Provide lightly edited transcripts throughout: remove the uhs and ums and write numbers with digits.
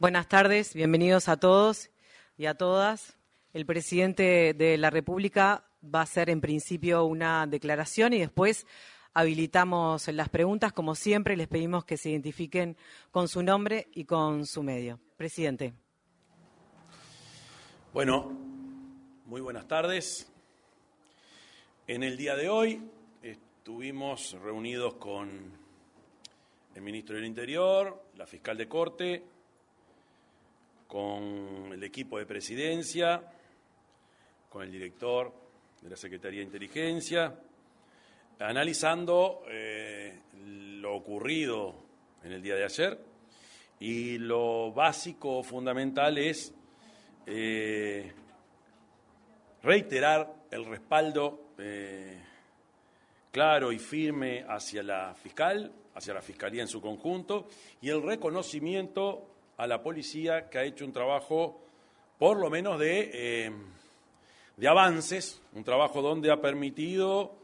Buenas tardes, bienvenidos a todos y a todas. El presidente de la República va a hacer en principio una declaración y después habilitamos las preguntas. Como siempre, les pedimos que se identifiquen con su nombre y con su medio. Presidente. Bueno, muy buenas tardes. En el día de hoy estuvimos reunidos con el ministro del Interior, la fiscal de Corte, con el equipo de presidencia, con el director de la Secretaría de Inteligencia, analizando lo ocurrido en el día de ayer, y lo básico, fundamental es reiterar el respaldo claro y firme hacia la fiscal, hacia la Fiscalía en su conjunto, y el reconocimiento a la policía, que ha hecho un trabajo por lo menos de avances, un trabajo donde ha permitido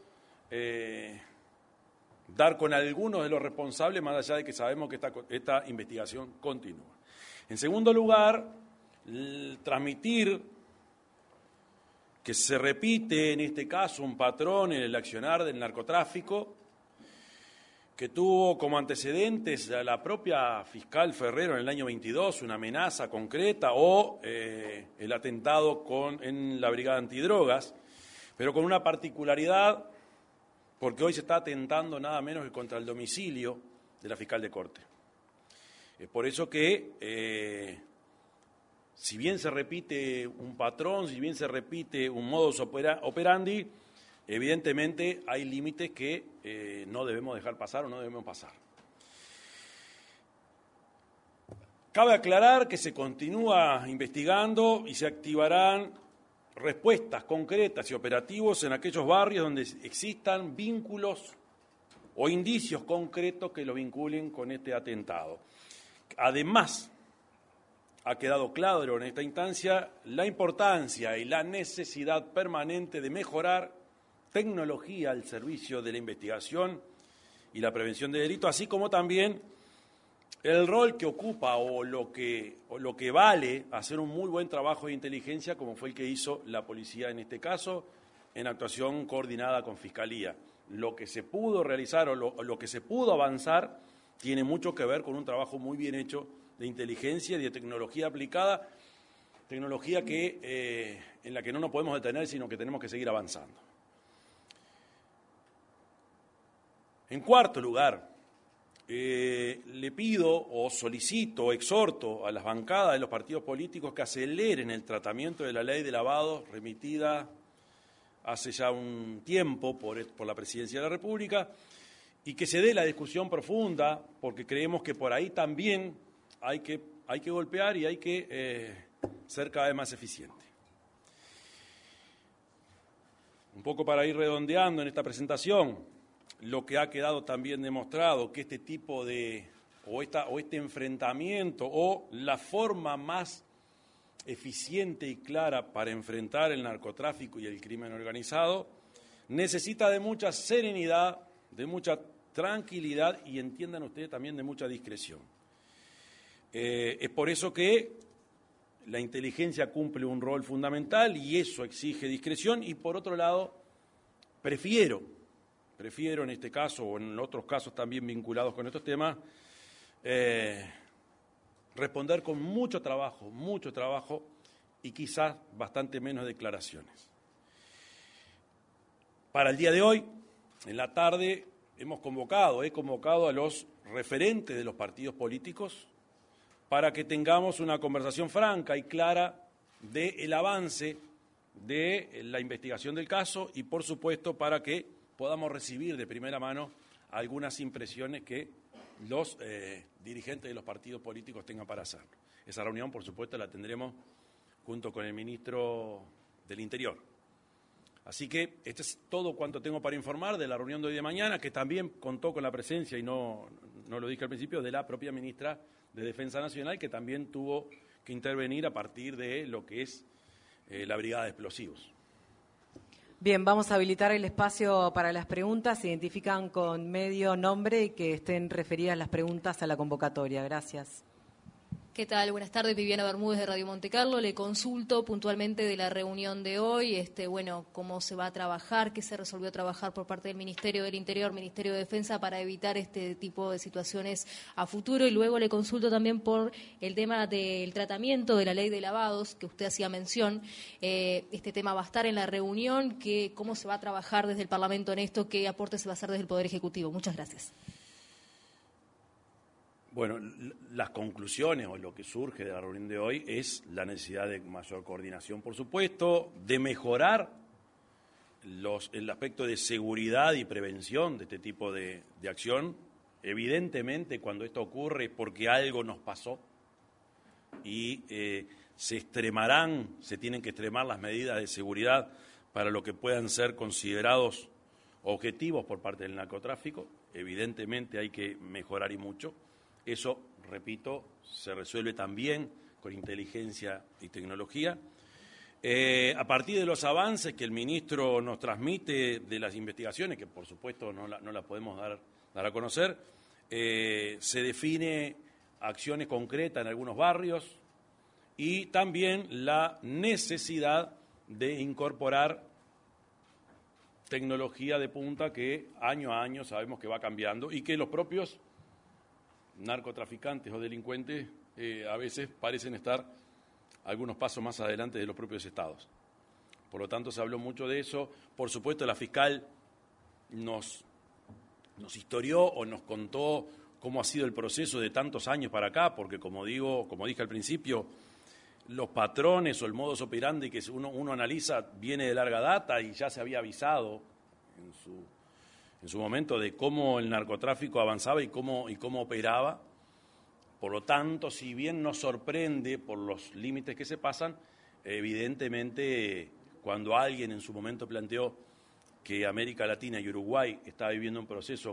dar con algunos de los responsables, más allá de que sabemos que esta investigación continúa. En segundo lugar, transmitir que se repite en este caso un patrón en el accionar del narcotráfico, que tuvo como antecedentes a la propia fiscal Ferrero en el año 22, una amenaza concreta, o el atentado en la Brigada Antidrogas, pero con una particularidad, porque hoy se está atentando nada menos que contra el domicilio de la fiscal de Corte. Es por eso que, si bien se repite un patrón, si bien se repite un modus operandi, evidentemente hay límites que no debemos dejar pasar o no debemos pasar. Cabe aclarar que se continúa investigando y se activarán respuestas concretas y operativos en aquellos barrios donde existan vínculos o indicios concretos que lo vinculen con este atentado. Además, ha quedado claro en esta instancia la importancia y la necesidad permanente de mejorar tecnología al servicio de la investigación y la prevención de delitos, así como también el rol que ocupa o lo que vale hacer un muy buen trabajo de inteligencia, como fue el que hizo la policía en este caso, en actuación coordinada con Fiscalía. Lo que se pudo realizar o lo que se pudo avanzar tiene mucho que ver con un trabajo muy bien hecho de inteligencia y de tecnología aplicada, tecnología en la que no nos podemos detener, sino que tenemos que seguir avanzando. En cuarto lugar, le pido o solicito o exhorto a las bancadas de los partidos políticos que aceleren el tratamiento de la ley de lavado remitida hace ya un tiempo por la Presidencia de la República y que se dé la discusión profunda, porque creemos que por ahí también hay que golpear y hay que ser cada vez más eficiente. Un poco para ir redondeando en esta presentación, lo que ha quedado también demostrado que este tipo este enfrentamiento o la forma más eficiente y clara para enfrentar el narcotráfico y el crimen organizado necesita de mucha serenidad, de mucha tranquilidad y, entiendan ustedes, también de mucha discreción. Es por eso que la inteligencia cumple un rol fundamental y eso exige discreción y, por otro lado, prefiero en este caso o en otros casos también vinculados con estos temas, responder con mucho trabajo y quizás bastante menos declaraciones. Para el día de hoy, en la tarde, he convocado a los referentes de los partidos políticos para que tengamos una conversación franca y clara del avance de la investigación del caso y, por supuesto, para que podamos recibir de primera mano algunas impresiones que los dirigentes de los partidos políticos tengan para hacerlo. Esa reunión, por supuesto, la tendremos junto con el ministro del Interior. Así que este es todo cuanto tengo para informar de la reunión de hoy de mañana, que también contó con la presencia, y no lo dije al principio, de la propia ministra de Defensa Nacional, que también tuvo que intervenir a partir de lo que es la Brigada de Explosivos. Bien, vamos a habilitar el espacio para las preguntas. Se identifican con medio, nombre y que estén referidas las preguntas a la convocatoria. Gracias. ¿Qué tal? Buenas tardes, Viviana Bermúdez de Radio Monte Carlo. Le consulto puntualmente de la reunión de hoy, cómo se va a trabajar, qué se resolvió trabajar por parte del Ministerio del Interior, Ministerio de Defensa para evitar este tipo de situaciones a futuro. Y luego le consulto también por el tema del tratamiento de la ley de lavados, que usted hacía mención. Este tema va a estar en la reunión, ¿cómo se va a trabajar desde el Parlamento en esto? ¿Qué aporte se va a hacer desde el Poder Ejecutivo? Muchas gracias. Bueno, las conclusiones o lo que surge de la reunión de hoy es la necesidad de mayor coordinación, por supuesto, de mejorar el aspecto de seguridad y prevención de este tipo de acción. Evidentemente, cuando esto ocurre es porque algo nos pasó y se tienen que extremar las medidas de seguridad para lo que puedan ser considerados objetivos por parte del narcotráfico. Evidentemente hay que mejorar y mucho. Eso, repito, se resuelve también con inteligencia y tecnología. A partir de los avances que el ministro nos transmite de las investigaciones, que por supuesto no la podemos dar a conocer, se define acciones concretas en algunos barrios y también la necesidad de incorporar tecnología de punta que año a año sabemos que va cambiando y que los propios narcotraficantes o delincuentes a veces parecen estar algunos pasos más adelante de los propios estados. Por lo tanto, se habló mucho de eso. Por supuesto, la fiscal nos historió o nos contó cómo ha sido el proceso de tantos años para acá, porque como dije al principio, los patrones o el modus operandi que uno analiza viene de larga data y ya se había avisado en su momento de cómo el narcotráfico avanzaba y cómo operaba. Por lo tanto, si bien nos sorprende por los límites que se pasan, evidentemente cuando alguien en su momento planteó que América Latina y Uruguay estaba viviendo un proceso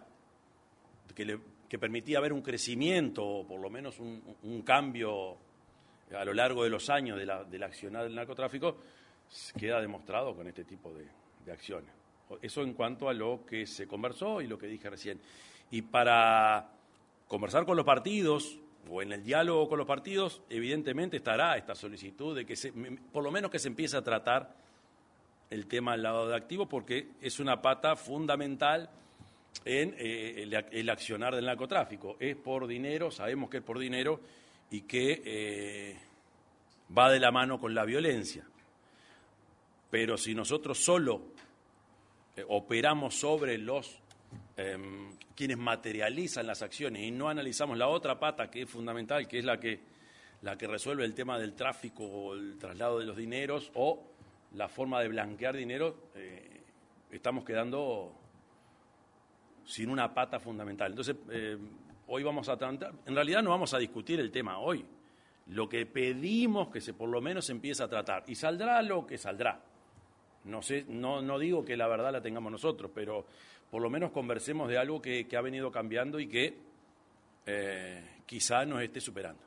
que permitía ver un crecimiento o por lo menos un cambio a lo largo de los años del accionar del narcotráfico, queda demostrado con este tipo de acciones. Eso en cuanto a lo que se conversó y lo que dije recién. Y para conversar con los partidos, o en el diálogo con los partidos, evidentemente estará esta solicitud de que por lo menos que se empiece a tratar el tema del lavado de activos, porque es una pata fundamental en el accionar del narcotráfico. Es por dinero, sabemos que es por dinero y que va de la mano con la violencia. Pero si nosotros solo operamos sobre quienes materializan las acciones y no analizamos la otra pata que es fundamental, que es la que resuelve el tema del tráfico o el traslado de los dineros o la forma de blanquear dinero, estamos quedando sin una pata fundamental. Entonces, hoy vamos a tratar, en realidad no vamos a discutir el tema hoy, lo que pedimos que por lo menos se empiece a tratar y saldrá lo que saldrá. No sé, no digo que la verdad la tengamos nosotros, pero por lo menos conversemos de algo que ha venido cambiando y que quizá nos esté superando.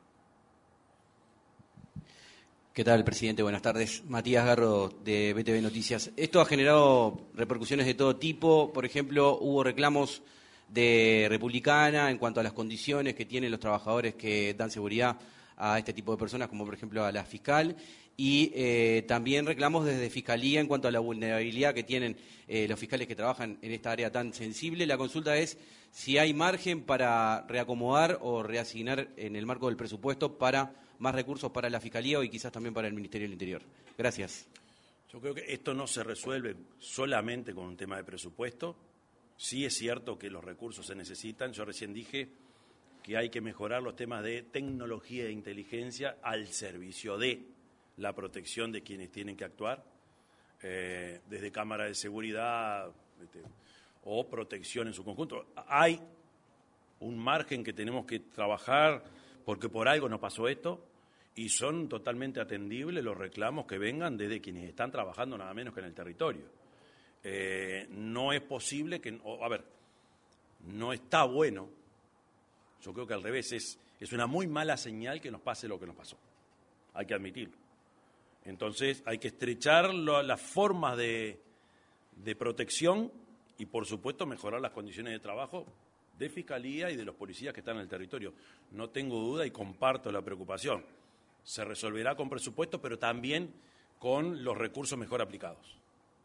¿Qué tal, presidente? Buenas tardes. Matías Garro, de BTV Noticias. Esto ha generado repercusiones de todo tipo. Por ejemplo, hubo reclamos de Republicana en cuanto a las condiciones que tienen los trabajadores que dan seguridad a este tipo de personas, como por ejemplo a la fiscal, y también reclamos desde Fiscalía en cuanto a la vulnerabilidad que tienen los fiscales que trabajan en esta área tan sensible. La consulta es si hay margen para reacomodar o reasignar en el marco del presupuesto para más recursos para la Fiscalía y quizás también para el Ministerio del Interior. Gracias. Yo creo que esto no se resuelve solamente con un tema de presupuesto. Sí es cierto que los recursos se necesitan. Yo recién dije que hay que mejorar los temas de tecnología e inteligencia al servicio de la protección de quienes tienen que actuar, desde cámaras de seguridad o protección en su conjunto. Hay un margen que tenemos que trabajar porque por algo nos pasó esto y son totalmente atendibles los reclamos que vengan desde quienes están trabajando nada menos que en el territorio. No es posible que... no está bueno. Yo creo que al revés, es una muy mala señal que nos pase lo que nos pasó. Hay que admitirlo. Entonces hay que estrechar las formas de protección y por supuesto mejorar las condiciones de trabajo de Fiscalía y de los policías que están en el territorio. No tengo duda y comparto la preocupación. Se resolverá con presupuesto, pero también con los recursos mejor aplicados.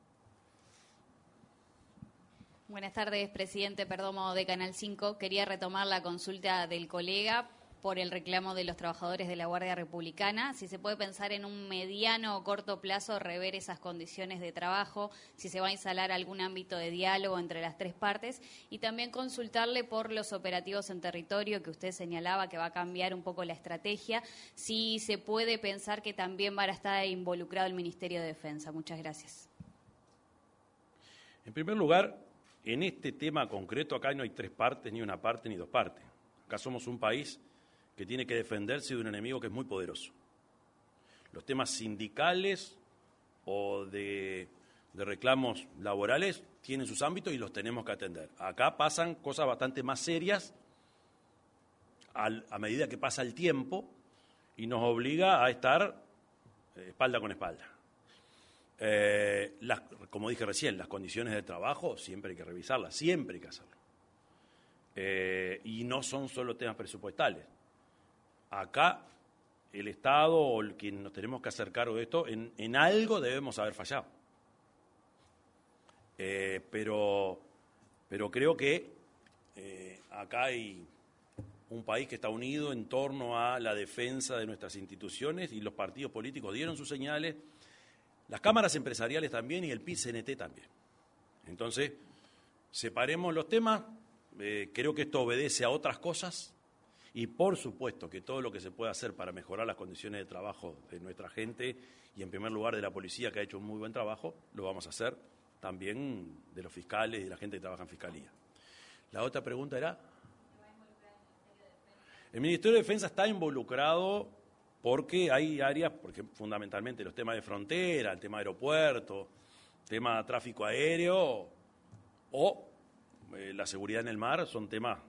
Buenas tardes, presidente Perdomo de Canal 5. Quería retomar la consulta del colega por el reclamo de los trabajadores de la Guardia Republicana. Si se puede pensar en un mediano o corto plazo rever esas condiciones de trabajo, si se va a instalar algún ámbito de diálogo entre las tres partes, y también consultarle por los operativos en territorio, que usted señalaba que va a cambiar un poco la estrategia, si se puede pensar que también va a estar involucrado el Ministerio de Defensa. Muchas gracias. En primer lugar, en este tema concreto, acá no hay tres partes, ni una parte, ni dos partes. Acá somos un país que tiene que defenderse de un enemigo que es muy poderoso. Los temas sindicales o de reclamos laborales tienen sus ámbitos y los tenemos que atender. Acá pasan cosas bastante más serias a medida que pasa el tiempo y nos obliga a estar espalda con espalda. Como dije recién, las condiciones de trabajo siempre hay que revisarlas, siempre hay que hacerlo. Y no son solo temas presupuestales. Acá el Estado o el quien nos tenemos que hacer cargo de esto, en algo debemos haber fallado. Pero creo que acá hay un país que está unido en torno a la defensa de nuestras instituciones y los partidos políticos dieron sus señales. Las cámaras empresariales también y el PIT-CNT también. Entonces, separemos los temas, creo que esto obedece a otras cosas y por supuesto que todo lo que se pueda hacer para mejorar las condiciones de trabajo de nuestra gente y en primer lugar de la policía que ha hecho un muy buen trabajo, lo vamos a hacer también de los fiscales y de la gente que trabaja en Fiscalía. La otra pregunta era... El Ministerio de Defensa está involucrado porque hay áreas, porque fundamentalmente los temas de frontera, el tema de aeropuerto, tema de tráfico aéreo o la seguridad en el mar son temas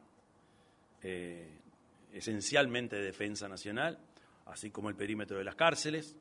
esencialmente de defensa nacional, así como el perímetro de las cárceles.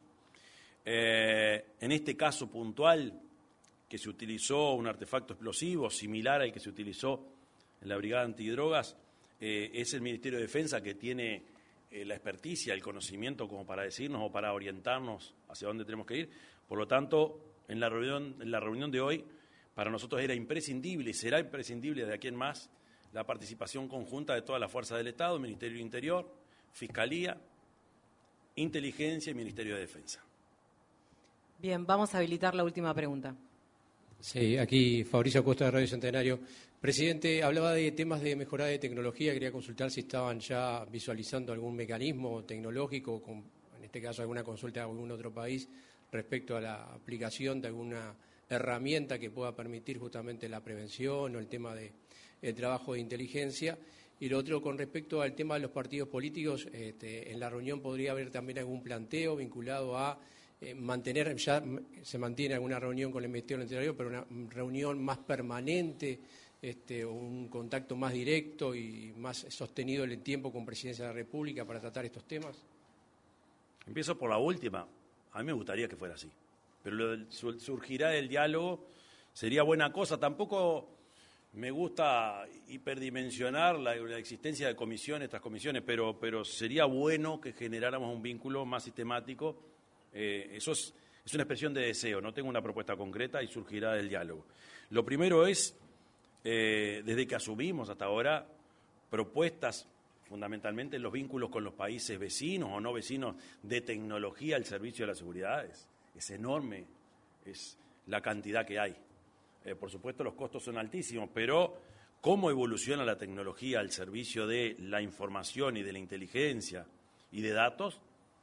En este caso puntual, que se utilizó un artefacto explosivo similar al que se utilizó en la Brigada Antidrogas, es el Ministerio de Defensa que tiene la experticia, el conocimiento como para decirnos o para orientarnos hacia dónde tenemos que ir. Por lo tanto, en la reunión de hoy, para nosotros era imprescindible y será imprescindible de aquí en más la participación conjunta de todas las fuerzas del Estado, Ministerio del Interior, Fiscalía, Inteligencia y Ministerio de Defensa. Bien, vamos a habilitar la última pregunta. Sí, aquí Fabricio Costa de Radio Centenario. Presidente, hablaba de temas de mejora de tecnología. Quería consultar si estaban ya visualizando algún mecanismo tecnológico, en este caso alguna consulta de algún otro país, respecto a la aplicación de alguna herramienta que pueda permitir justamente la prevención o el tema del trabajo de inteligencia. Y lo otro, con respecto al tema de los partidos políticos, en la reunión podría haber también algún planteo vinculado a mantener, ya se mantiene alguna reunión con el Ministerio del Interior, pero una reunión más permanente, un contacto más directo y más sostenido en el tiempo con Presidencia de la República para tratar estos temas. Empiezo por la última. A mí me gustaría que fuera así, pero surgirá del diálogo, sería buena cosa. Tampoco me gusta hiperdimensionar la existencia de comisiones tras comisiones, pero sería bueno que generáramos un vínculo más sistemático. Eso es una expresión de deseo, no tengo una propuesta concreta y surgirá del diálogo. Lo primero es, desde que asumimos hasta ahora, propuestas fundamentalmente en los vínculos con los países vecinos o no vecinos de tecnología al servicio de la seguridad. Es enorme, es la cantidad que hay. Por supuesto los costos son altísimos, pero cómo evoluciona la tecnología al servicio de la información y de la inteligencia y de datos,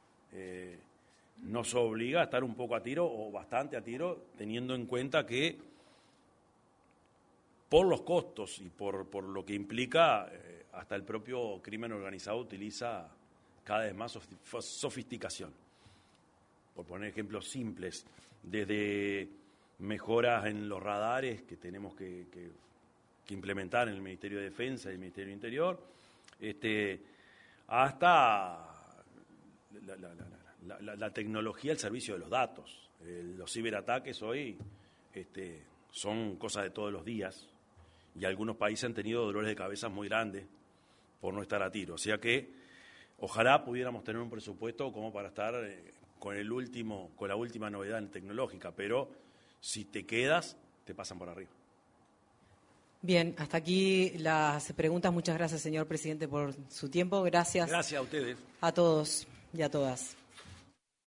nos obliga a estar un poco a tiro o bastante a tiro, teniendo en cuenta que por los costos y por lo que implica, hasta el propio crimen organizado utiliza cada vez más sofisticación. Por poner ejemplos simples, desde mejoras en los radares que tenemos que implementar en el Ministerio de Defensa y el Ministerio del Interior, hasta la tecnología al servicio de los datos. Los ciberataques hoy son cosas de todos los días y algunos países han tenido dolores de cabeza muy grandes por no estar a tiro. O sea que ojalá pudiéramos tener un presupuesto como para estar con la última novedad tecnológica, pero si te quedas, te pasan por arriba. Bien, hasta aquí las preguntas. Muchas gracias, señor presidente, por su tiempo. Gracias. Gracias a ustedes. A todos y a todas.